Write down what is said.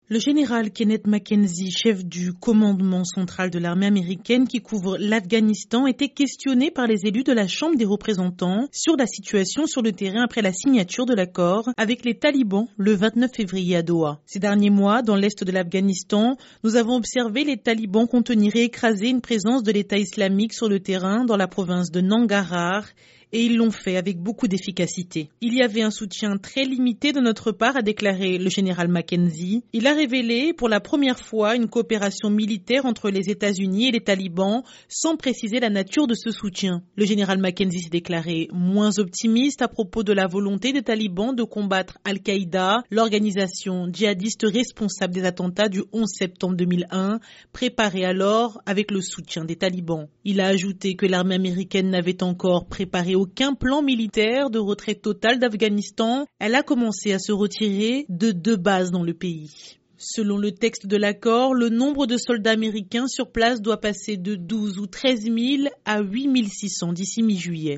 Le général Kenneth McKenzie, chef du commandement central de l'armée américaine qui couvre l'Afghanistan, était questionné par les élus de la Chambre des représentants sur la situation sur le terrain après la signature de l'accord avec les talibans le 29 février à Doha. Ces derniers mois, dans l'est de l'Afghanistan, nous avons observé les talibans contenir et écraser une présence de l'État islamique sur le terrain dans la province de Nangarhar. Et ils l'ont fait avec beaucoup d'efficacité. Il y avait un soutien très limité de notre part, a déclaré le général McKenzie. Il a révélé pour la première fois une coopération militaire entre les États-Unis et les talibans, sans préciser la nature de ce soutien. Le général McKenzie s'est déclaré moins optimiste à propos de la volonté des talibans de combattre Al-Qaïda, l'organisation djihadiste responsable des attentats du 11 septembre 2001, préparée alors avec le soutien des talibans. Il a ajouté que l'armée américaine n'avait encore préparé aucun plan militaire de retrait total d'Afghanistan. Elle a commencé à se retirer de 2 bases dans le pays. Selon le texte de l'accord, le nombre de soldats américains sur place doit passer de 12 ou 13 000 à 8 600 d'ici mi-juillet.